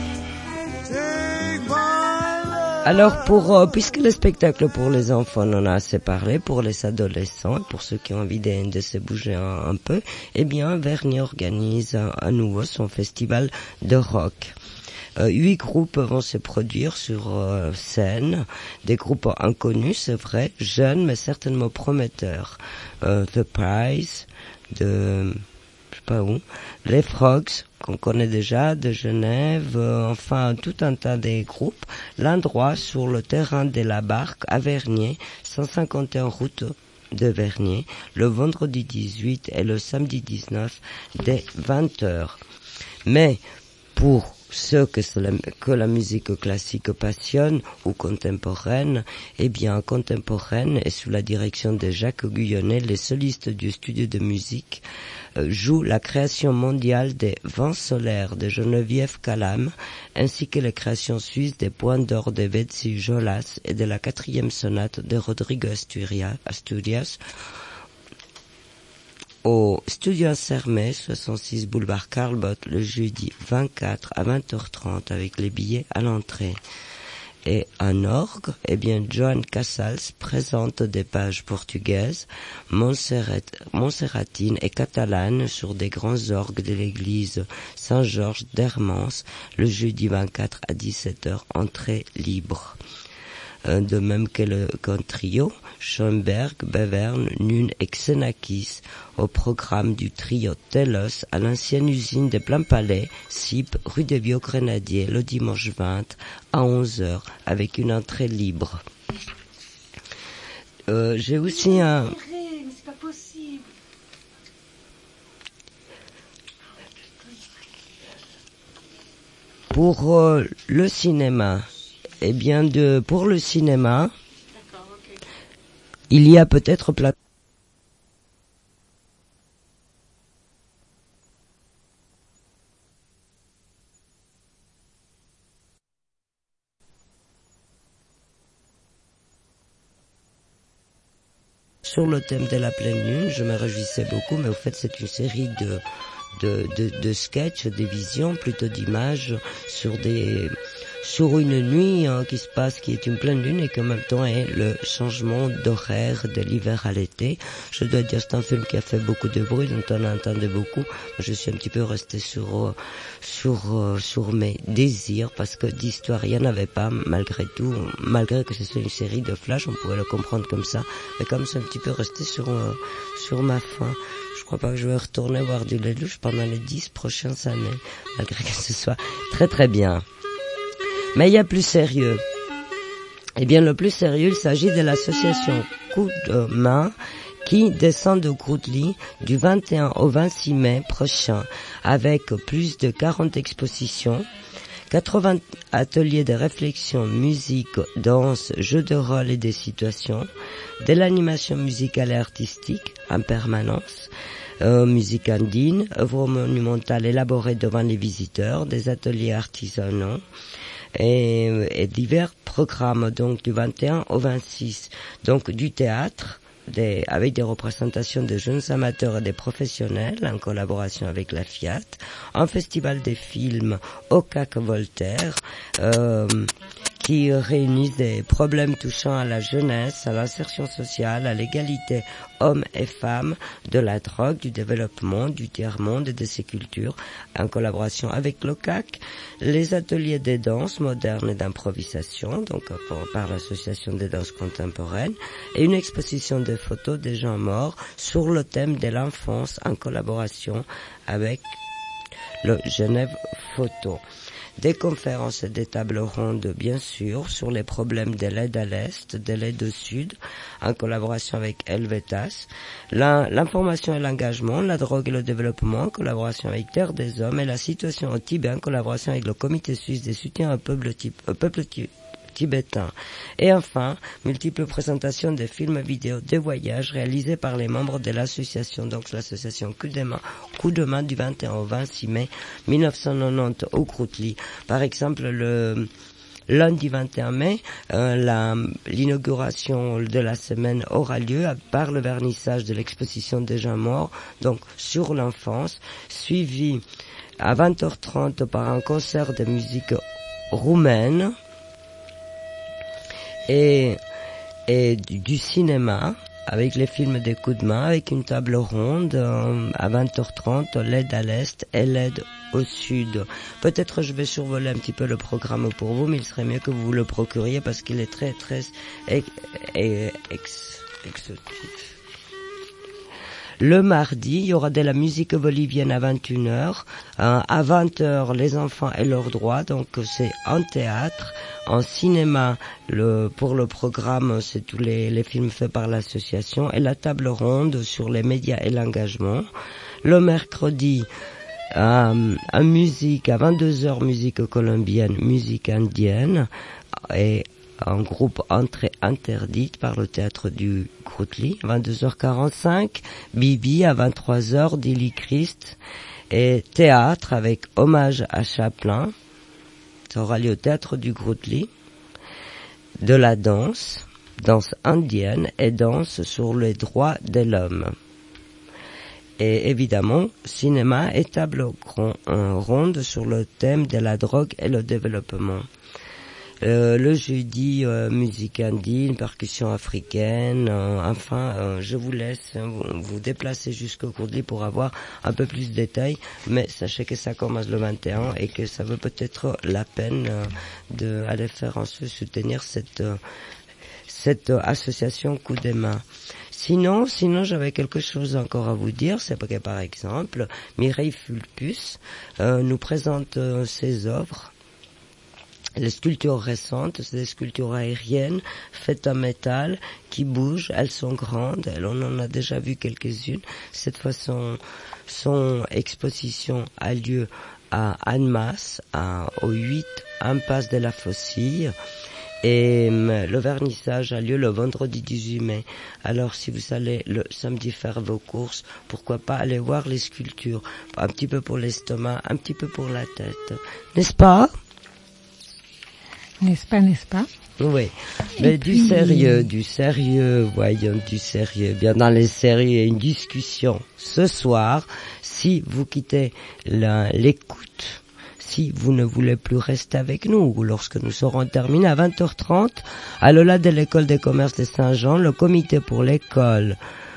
Alors puisque le spectacle pour les enfants on en a assez parlé, pour les adolescents et pour ceux qui ont envie de se bouger un peu, eh bien Vernier organise à nouveau son festival de rock. 8 groupes vont se produire sur scène, des groupes inconnus, c'est vrai, jeunes mais certainement prometteurs. The Price, je sais pas où, les Frogs, qu'on connaît déjà, de Genève, enfin tout un tas de groupes. L'endroit sur le terrain de la Barque à Vernier, 151 route de Vernier, le vendredi 18 et le samedi 19 dès 20h. Mais pour ceux que la musique classique passionne ou contemporaine, eh bien contemporaine et sous la direction de Jacques Guyonnet, les solistes du studio de musique jouent la création mondiale des Vents solaires de Geneviève Calam, ainsi que les créations suisses des Points d'or de Betsy Jolas et de la 4e sonate de Rodrigo Asturias, au Studio Sermet, 66 boulevard Karl Bott, le jeudi 24 à 20h30 avec les billets à l'entrée. Et en orgue, eh bien, Joan Casals présente des pages portugaises, montserratines et catalanes sur des grands orgues de l'église Saint-Georges d'Hermance, le jeudi 24 à 17h, entrée libre. De même qu'un trio, Schoenberg, Bevern, Nune et Xenakis, au programme du trio Telos à l'ancienne usine de Plainpalais, SIP, rue des Vieux-Grenadiers, le dimanche 20 à 11h, avec une entrée libre. J'ai aussi un... Mais c'est pas possible. Pour le cinéma, eh bien pour le cinéma, il y a peut-être sur le thème de la pleine lune, je me réjouissais beaucoup, mais au fait c'est une série de sketchs, des visions, plutôt d'images sur une nuit qui se passe, qui est une pleine lune et qui en même temps est le changement d'horaire de l'hiver à l'été. Je dois dire, c'est un film qui a fait beaucoup de bruit, dont on entendait beaucoup. Je suis un petit peu restée sur mes désirs, parce que d'histoire, il n'y en avait pas, malgré tout. Malgré que ce soit une série de flash, on pourrait le comprendre comme ça. Mais comme c'est un petit peu resté sur ma faim. Je crois pas que je vais retourner voir du Lelouch pendant les 10 prochaines années, malgré que ce soit très très bien. Mais il y a plus sérieux. Eh bien, le plus sérieux, il s'agit de l'association Coup de main qui descend de Grootly du 21 au 26 mai prochain avec plus de 40 expositions, 80 ateliers de réflexion, musique, danse, jeux de rôle et des situations, de l'animation musicale et artistique en permanence, musique andine, œuvres monumentales élaborées devant les visiteurs, des ateliers artisanaux, et divers programmes, donc du 21 au 26. Donc du théâtre, avec des représentations de jeunes amateurs et des professionnels en collaboration avec la Fiat, un festival des films au CAC Voltaire, qui réunissent des problèmes touchant à la jeunesse, à l'insertion sociale, à l'égalité hommes et femmes, de la drogue, du développement, du tiers-monde et de ses cultures, en collaboration avec le CAC, les ateliers de danse moderne et d'improvisation, donc par l'association des danses contemporaines, et une exposition de photos des gens morts sur le thème de l'enfance en collaboration avec le Genève Photo. Des conférences et des tables rondes, bien sûr, sur les problèmes de l'aide à l'Est, de l'aide au Sud, en collaboration avec Helvetas, l'information et l'engagement, la drogue et le développement, en collaboration avec Terre des Hommes, et la situation au Tibet, en collaboration avec le Comité suisse de soutien au peuple tibétain. Et enfin, multiples présentations de films vidéo de voyage réalisés par les membres de l'association, donc l'association Coup de main du 21 au 26 mai 1990 au Grootly. Par exemple, le lundi 21 mai, l'inauguration de la semaine aura lieu par le vernissage de l'exposition des gens morts, donc sur l'enfance, suivi à 20h30 par un concert de musique roumaine, et du cinéma avec les films des coups de main, avec une table ronde à 20h30, l'aide à l'Est et l'aide au Sud. Peut-être je vais survoler un petit peu le programme pour vous, mais il serait mieux que vous le procuriez parce qu'il est très très exhaustif. Le mardi, il y aura de la musique bolivienne à 21h. À 20h, les enfants et leurs droits. Donc, c'est en théâtre. En cinéma, pour le programme, c'est tous les films faits par l'association. Et la table ronde sur les médias et l'engagement. Le mercredi, en musique, à 22h, musique colombienne, musique indienne. Et un groupe entrée interdite par le théâtre du Grootli, 22h45, Bibi à 23h, Dilly Christ, et théâtre avec hommage à Chaplin, ça aura lieu au théâtre du Grootli, de la danse indienne et danse sur les droits de l'homme. Et évidemment, cinéma et table ronde sur le thème de la drogue et le développement. Le jeudi, musique indienne, percussion africaine, je vous laisse vous déplacer jusqu'au Grootli pour avoir un peu plus de détails, mais sachez que ça commence le 21 et que ça vaut peut-être la peine d'aller faire un peu soutenir cette association Coup de main. Sinon, j'avais quelque chose encore à vous dire, c'est que par exemple, Mireille Fulpus nous présente ses œuvres. Les sculptures récentes, c'est des sculptures aériennes faites en métal qui bougent. Elles sont grandes. On en a déjà vu quelques-unes. Cette fois, son exposition a lieu à Annemasse, au 8 impasse de la Faucille. Et le vernissage a lieu le vendredi 18 mai. Alors, si vous allez le samedi faire vos courses, pourquoi pas aller voir les sculptures. Un petit peu pour l'estomac, un petit peu pour la tête. N'est-ce pas? N'est-ce pas? Oui, mais du sérieux, voyons, du sérieux. Bien dans les séries, il y a une discussion ce soir. Si vous quittez l'écoute, si vous ne voulez plus rester avec nous, ou lorsque nous serons terminés à 20h30, à l'Aula de l'école des commerces de Saint-Jean, le comité pour l'école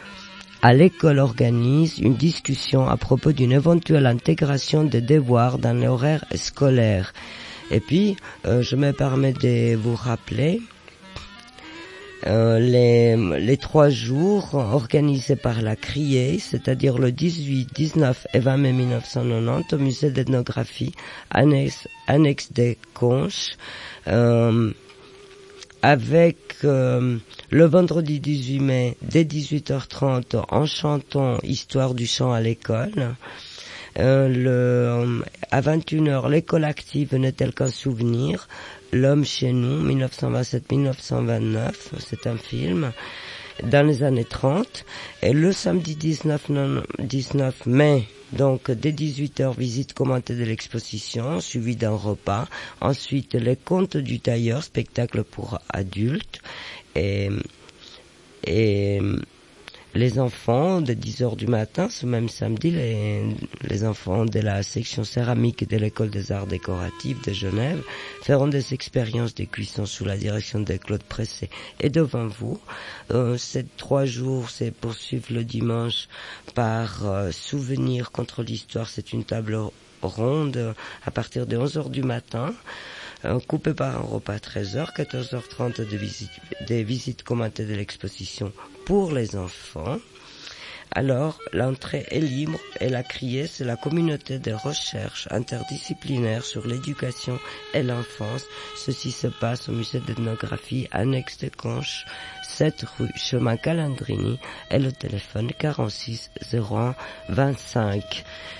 organise une discussion à propos d'une éventuelle intégration des devoirs dans l'horaire scolaire. Et puis, je me permets de vous rappeler les 3 jours organisés par la CRIE, c'est-à-dire le 18, 19 et 20 mai 1990 au musée d'ethnographie, annexe des Conches, avec le vendredi 18 mai dès 18h30 en chantant Histoire du chant à l'école. À 21h, l'école active n'est-elle qu'un souvenir, L'homme chez nous, 1927-1929, c'est un film, dans les années 30. Et le samedi 19 mai, donc dès 18h, visite commentée de l'exposition, suivie d'un repas. Ensuite, les contes du tailleur, spectacle pour adultes. Et les enfants de 10h du matin, ce même samedi, les enfants de la section céramique de l'école des arts décoratifs de Genève feront des expériences de cuisson sous la direction de Claude Pressé et devant vous. Ces 3 jours, c'est poursuivre le dimanche par Souvenir contre l'histoire. C'est une table ronde à partir de 11h du matin. Coupé par un repas à 13h, 14h30 des visites commentées de l'exposition pour les enfants. Alors, l'entrée est libre et la CRIE, c'est la communauté de recherche interdisciplinaire sur l'éducation et l'enfance. Ceci se passe au musée d'ethnographie, annexe de Conches, 7 rue Chemin Calandrini et le téléphone 46 01 25.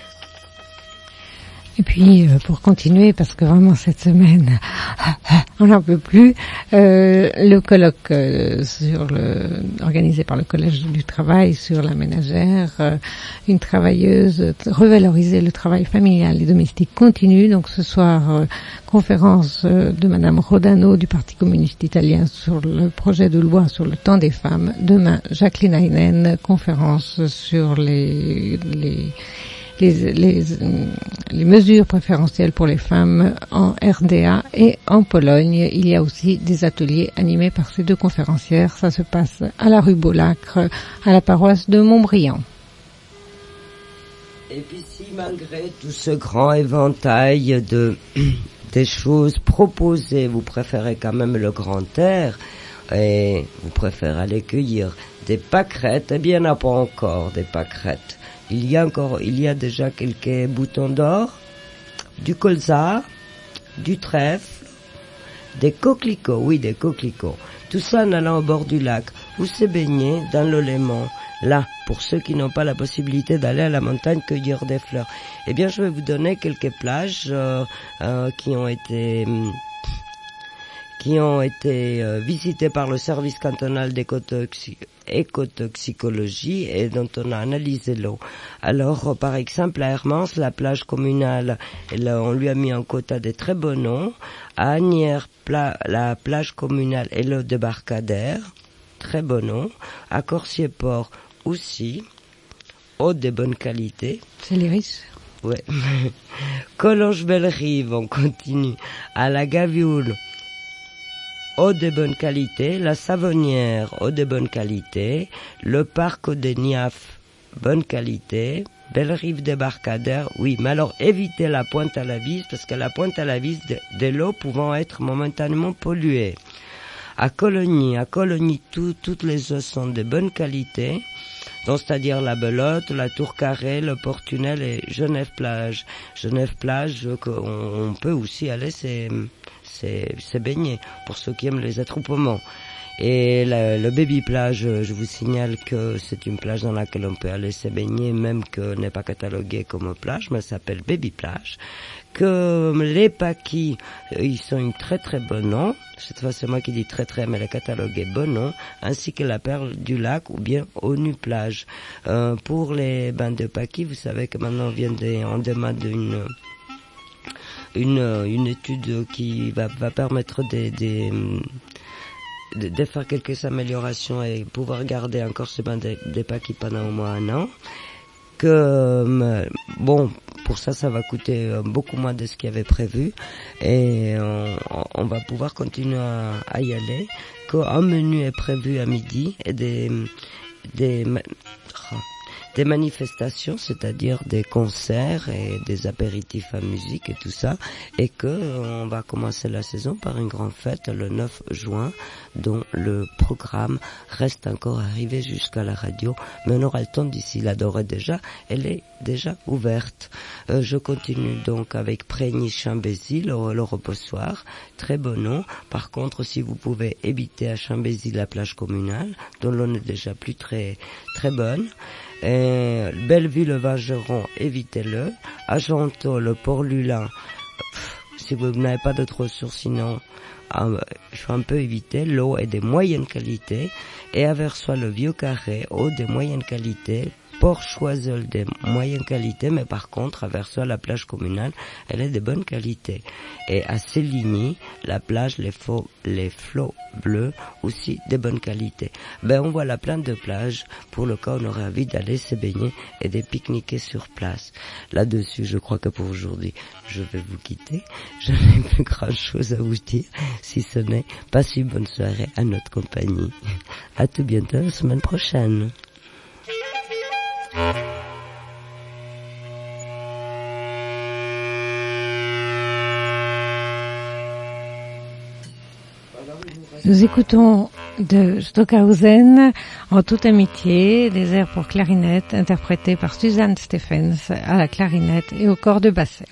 Et puis, pour continuer, parce que vraiment cette semaine, on n'en peut plus, le colloque organisé par le Collège du Travail sur la ménagère, une travailleuse, revaloriser le travail familial et domestique continue. Donc ce soir, conférence de Madame Rodano du Parti communiste italien sur le projet de loi sur le temps des femmes. Demain, Jacqueline Heinen, conférence sur les mesures préférentielles pour les femmes en RDA et en Pologne. Il y a aussi des ateliers animés par ces 2 conférencières. Ça se passe à la rue Beaulacre, à la paroisse de Montbriand. Et puis si malgré tout ce grand éventail des choses proposées, vous préférez quand même le grand air, et vous préférez aller cueillir des pâquerettes, eh bien, il n'y en a pas encore des pâquerettes. Il y a déjà quelques boutons d'or, du colza, du trèfle, des coquelicots, oui, des coquelicots. Tout ça en allant au bord du lac, où se baigner dans le Léman. Là, pour ceux qui n'ont pas la possibilité d'aller à la montagne cueillir des fleurs. Eh bien, je vais vous donner quelques plages qui ont été visitées par le service cantonal d'écotoxicologie et dont on a analysé l'eau. Alors, par exemple, à Hermance, la plage communale, on lui a mis en quota des très beaux noms. À Agnières, la plage communale et le débarcadère, très beau nom. À Corsier-Port aussi, eau de bonne qualité. C'est les riches. Ouais. Collonges-Belle-Rive, on continue. À la Gavioule, eau de bonne qualité. La Savonnière, eau de bonne qualité. Le parc des Niaffes, bonne qualité. Belle-Rive débarcadère, oui, mais alors évitez la pointe à la vis, parce que la pointe à la vis de l'eau pouvant être momentanément polluée. À Cologny, toutes les eaux sont de bonne qualité, donc c'est-à-dire la Belote, la Tour Carrée, le Port-Tunnel et Genève-Plage. Genève-Plage, on peut aussi aller se baigner, pour ceux qui aiment les attroupements. Et le Baby Plage, je vous signale que c'est une plage dans laquelle on peut aller se baigner, même que n'est pas cataloguée comme plage, mais ça s'appelle Baby Plage. Que les Paquis, ils sont une très très bonne nom. Cette fois c'est moi qui dis très très, mais les catalogués bon nom, ainsi que la Perle du Lac ou bien ONU Plage. Pour les bains de Paquis, vous savez que maintenant on demande une étude qui va permettre de faire quelques améliorations et pouvoir garder encore ce bain des Paquis pendant au moins un an. Bon, pour ça va coûter beaucoup moins de ce qu'il y avait prévu et on va pouvoir continuer à y aller. Qu'un menu est prévu à midi et des manifestations, c'est-à-dire des concerts et des apéritifs à musique et tout ça, et que on va commencer la saison par une grande fête le 9 juin, dont le programme reste encore arrivé jusqu'à la radio, mais on aura le temps d'ici là d'ores et déjà, elle est déjà ouverte. Je continue donc avec Prégny-Chambézy, le reposoir, très bon nom. Par contre, si vous pouvez éviter à Chambézy la plage communale, dont l'eau n'est déjà plus très très bonne. Belleville-Vageron, évitez-le. Agenteau, le Port-Lulin, si vous n'avez pas d'autres ressources, sinon il faut un peu éviter. L'eau est de moyenne qualité. Et à Versoix, le Vieux-Carré, eau de moyenne qualité. Port-Choiseul de moyenne qualité, mais par contre, à Versoix, la plage communale, elle est de bonne qualité. Et à Céligny, la plage, les flots bleus, aussi de bonne qualité. On voit la plein de plages, pour le cas où on aurait envie d'aller se baigner et de pique-niquer sur place. Là-dessus, je crois que pour aujourd'hui, je vais vous quitter. Je n'ai plus grand chose à vous dire, si ce n'est passez une bonne soirée à notre compagnie. À tout bientôt, la semaine prochaine. Nous écoutons de Stockhausen, en toute amitié, des airs pour clarinette interprétés par Suzanne Stephens à la clarinette et au corps de basset.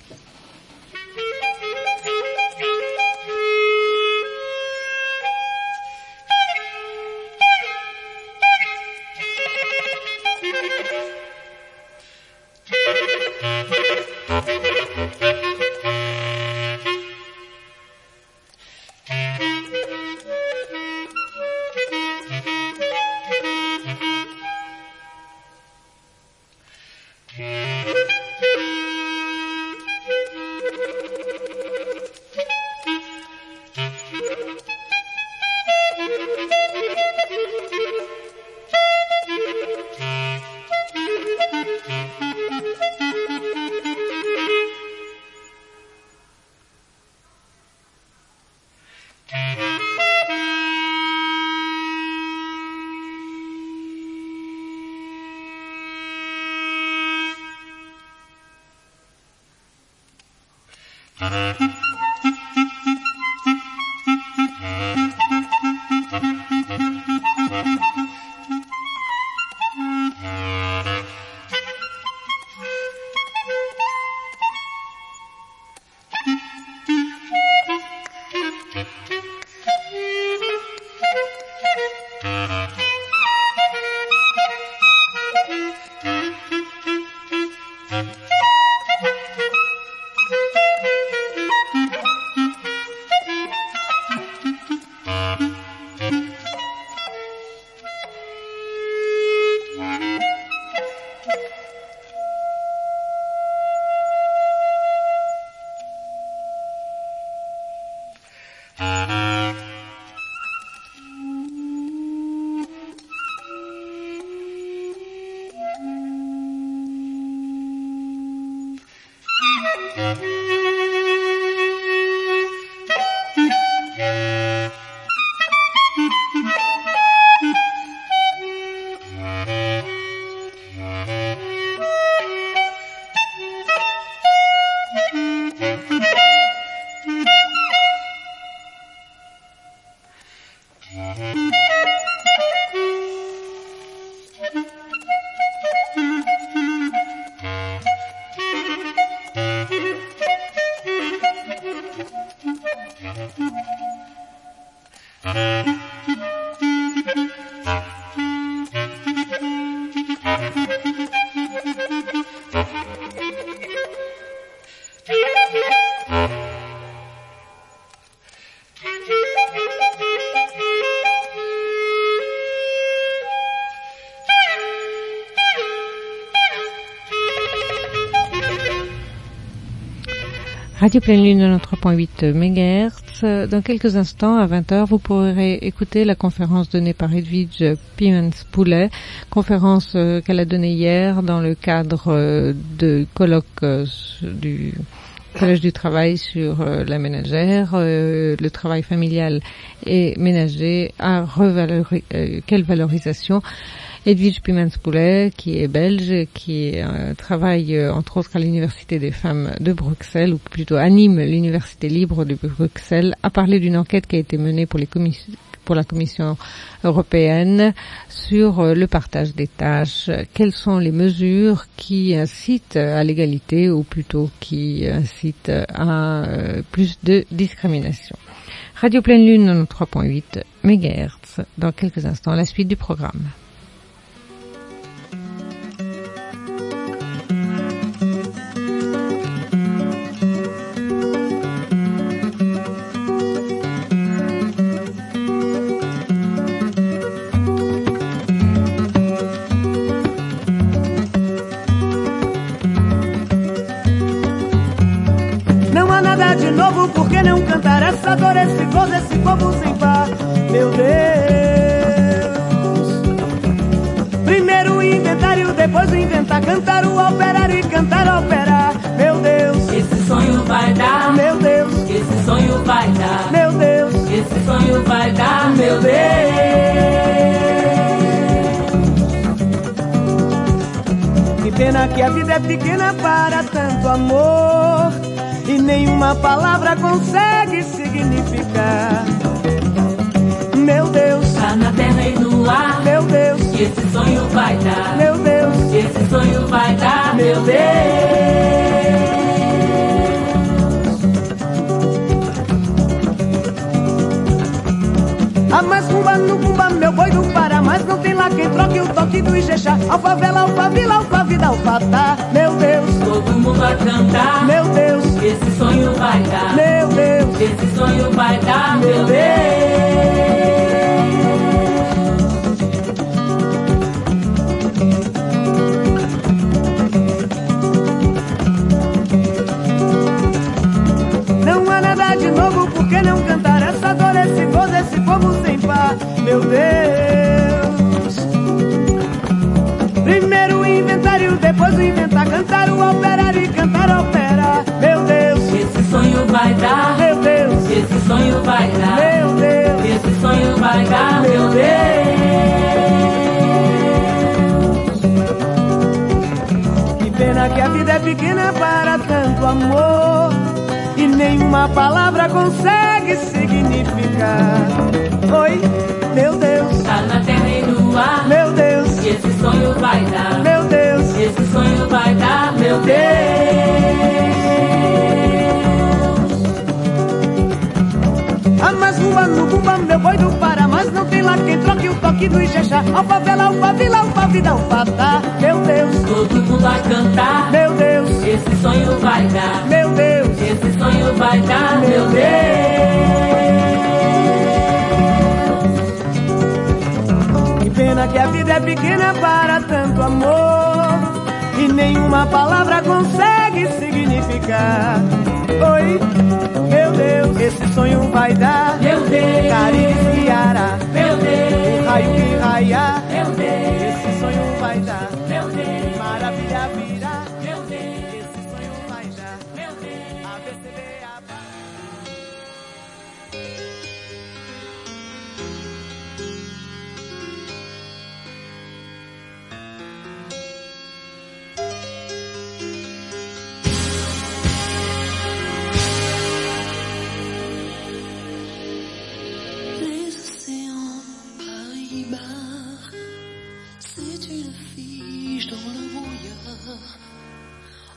Radio Pleine Lune 93.8 MHz. Dans quelques instants, à 20h, vous pourrez écouter la conférence donnée par Edwidge Piemens-Poulet, conférence qu'elle a donnée hier dans le cadre de colloque du Collège du travail sur la ménagère, le travail familial et ménager, quelle valorisation. Edwidge Piemens-Poulet, qui est belge, qui travaille entre autres à l'Université des femmes de Bruxelles, ou plutôt anime l'Université libre de Bruxelles, a parlé d'une enquête qui a été menée pour la Commission européenne sur le partage des tâches. Quelles sont les mesures qui incitent à l'égalité ou plutôt qui incitent à plus de discrimination? Radio Pleine Lune 93.8 MHz. Dans quelques instants, la suite du programme. De novo, por que não cantar essa dor, esse gozo, esse povo sem par? Meu Deus. Primeiro o inventário, depois o inventar, cantar o operário e cantar operar. Meu Deus, esse sonho vai dar. Meu Deus, esse sonho vai dar. Meu Deus, esse sonho vai dar. Meu Deus. Que pena que a vida é pequena para tanto amor, e nenhuma palavra consegue significar. Meu Deus, tá na terra e no ar. Meu Deus, que esse sonho vai dar. Meu Deus, que esse sonho vai dar. Meu Deus. Ah, mas cumba no cumba, meu boi do Pará, mas não tem lá quem troque o toque do Ijexá. Alfavela, alfavila, alfavida, alfatá. Meu Deus, todo mundo vai cantar. Meu Deus, esse sonho vai dar. Meu Deus, esse sonho vai dar. Meu Deus. Não há nada de novo, por que não cantar essa dor, esse gozo, esse povo sem par? Meu Deus. Primeiro o inventário, depois o inventar, cantar o operário e cantar operar. Meu Deus, esse sonho vai dar. Meu Deus, esse sonho vai dar. Meu Deus, esse sonho vai dar. Meu Deus. Que pena que a vida é pequena para tanto amor, e nenhuma palavra consegue significar. Oi, meu Deus, tá na terra e no ar. Meu Deus, que esse sonho vai dar. Meu Deus, esse sonho vai dar. Meu Deus. Ah, mas rua no bumba, meu boi do Pará, mas não tem lá quem troque o toque do Ijexá. Alfavela, alfavila, alfavida, alfatá. Meu Deus, todo mundo vai cantar. Meu Deus, esse sonho vai dar. Meu Deus, esse sonho vai dar. Meu Deus. Que pena que a vida é pequena para tanto amor, e nenhuma palavra consegue significar. Oi, meu Deus, esse sonho vai dar. Meu Deus, Caribe e Ceará. Meu Deus, o raio que raia. Meu Deus, esse sonho vai dar. Meu Deus, maravilha virá. Meu Deus, esse sonho vai dar. Meu Deus.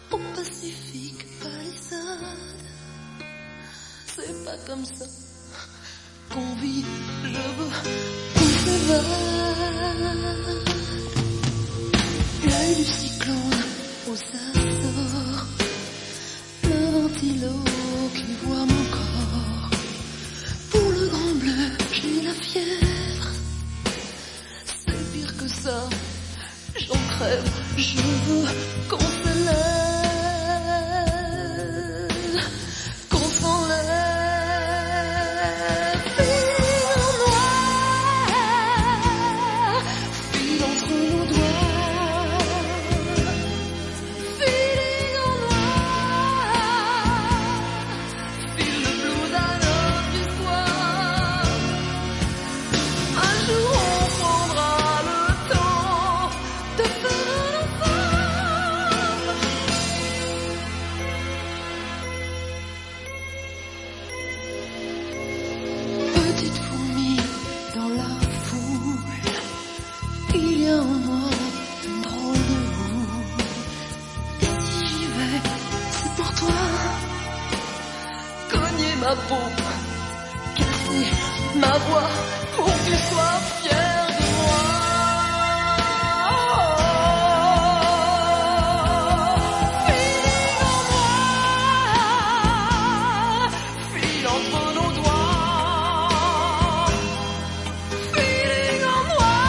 au Pacifique palissade. C'est pas comme ça qu'on vit, je veux qu'on s'évade. L'œil du cyclone aux Açores, le ventilo qui voit mon corps. Pour le grand bleu, j'ai la fièvre. C'est pire que ça, j'en crève, je veux qu'on s'enlève, qu'on s'enlève. Fil en noir, fil entre nos doigts, feeling en noir, fil de blues à notre histoire. Un jour on prendra le temps de faire un enfant. Petite fourmi dans la foule, il y a en moi une drôle de houle. Et si j'y vais, c'est pour toi, cogner ma peau, casser ma voix, pour que tu sois fier de moi. Feeling en noir, fil entre nos doigts, feeling en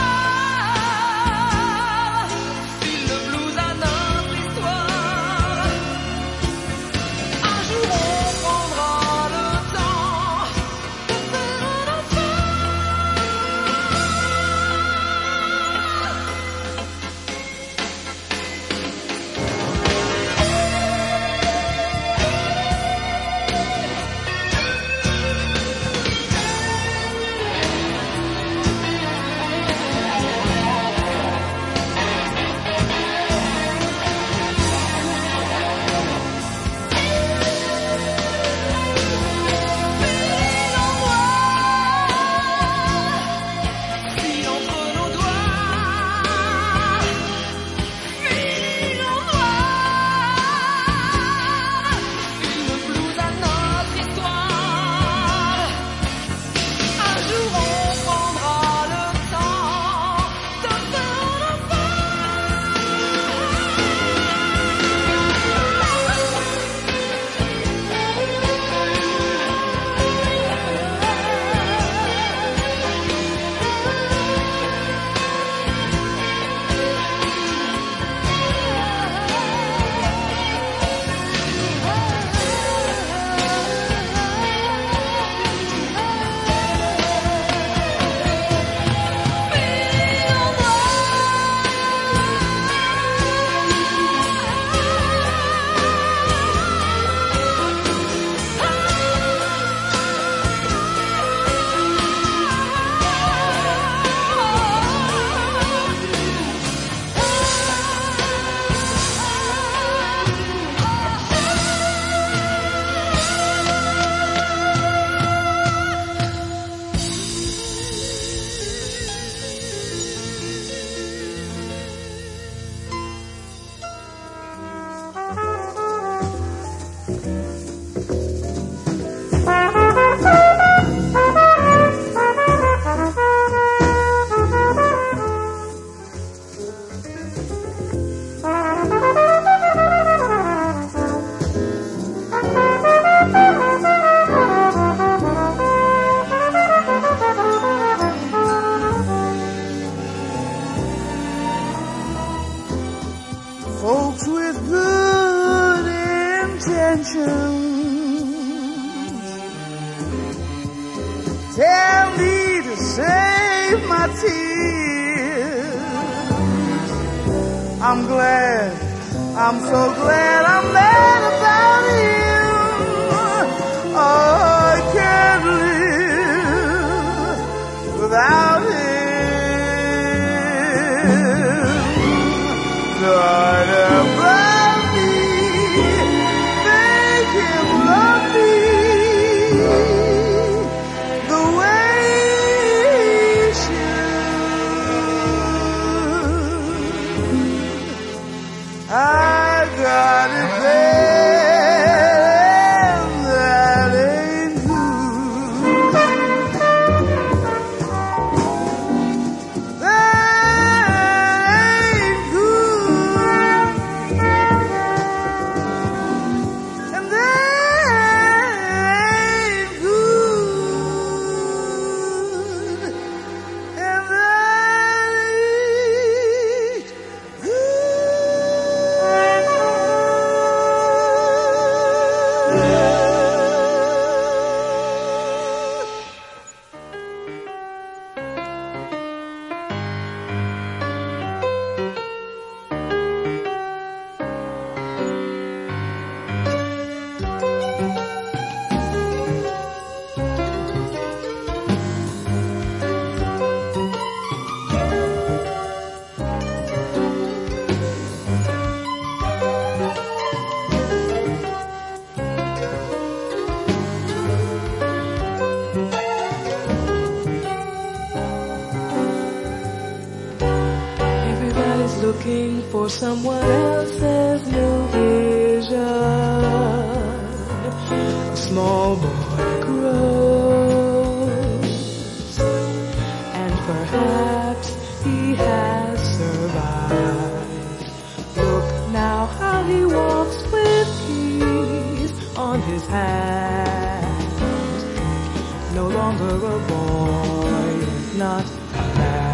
noir, fil de blues à notre histoire. Un jour on prendra le temps de faire un enfant. Fil entre nos doigts, fil en noir, fil de blues à notre histoire. Un jour on prendra le temps de faire un enfant. Folks with good intentions tell me to save my tears. I'm glad, I'm so glad I'm mad about him. Oh, I can't live without him. Lord above me, make him love me the way he should. I got it someone else's new vision. A small boy grows, and perhaps he has survived. Look now how he walks with peace on his hand. No longer a boy, not a man.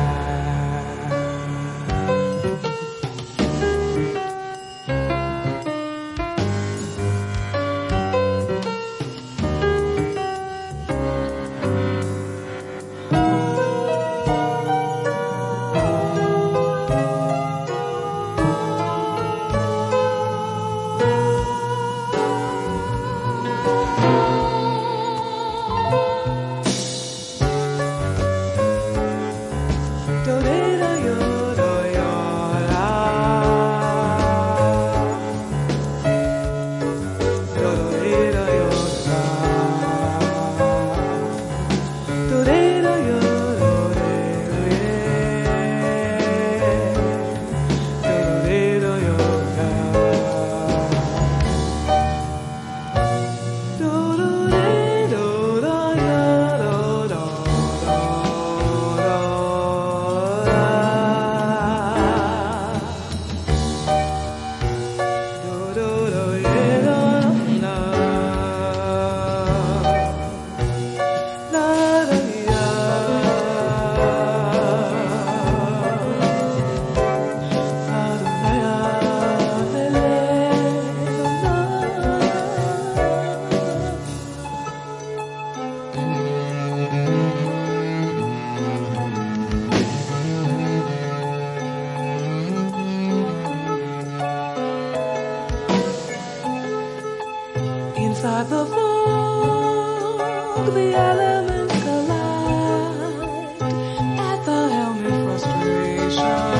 Inside the fog, the elements collide. At the helm in frustration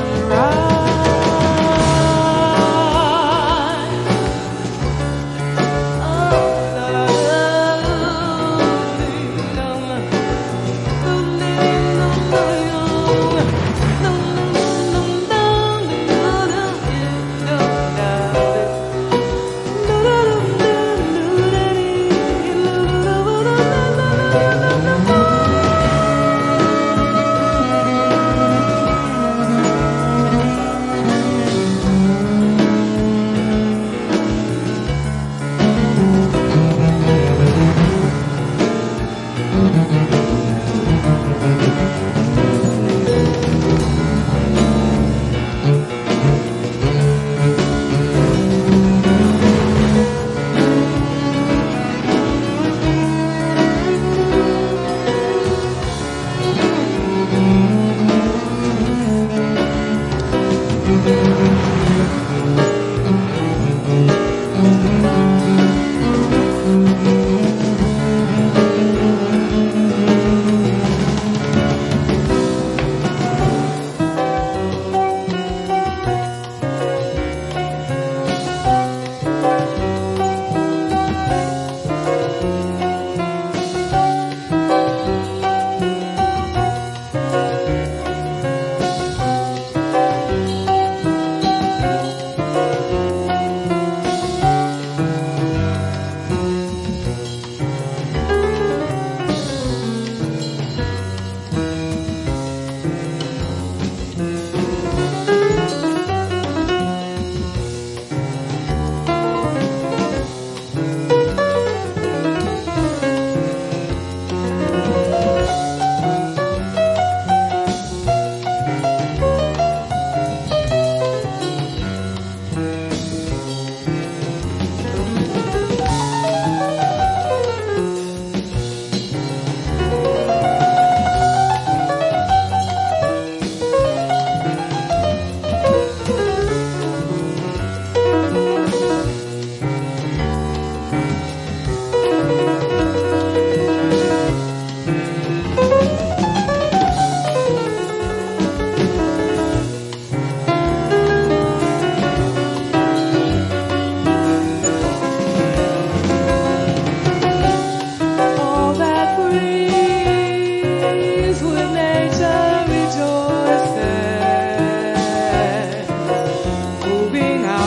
rise. Oh,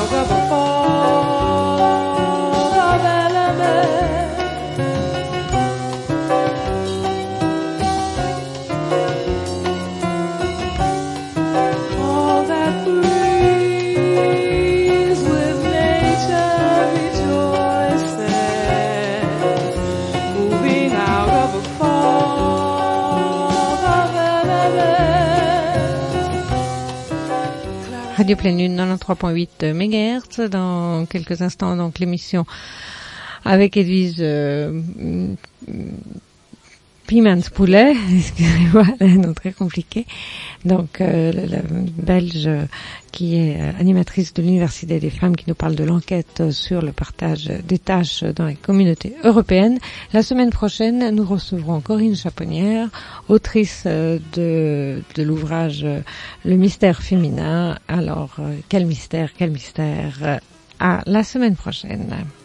out of a fog of element. All that breathes with nature rejoices, moving out of a fog of element. Radio Pleine Lune 93.8 MHz. Dans quelques instants, donc l'émission avec Edwige Pimans-Poulet, excusez-moi, un nom très compliqué. Donc la Belge qui est animatrice de l'Université des femmes, qui nous parle de l'enquête sur le partage des tâches dans les communautés européennes. La semaine prochaine, nous recevrons Corinne Chaponnière, autrice de l'ouvrage Le mystère féminin. Alors, quel mystère, à la semaine prochaine.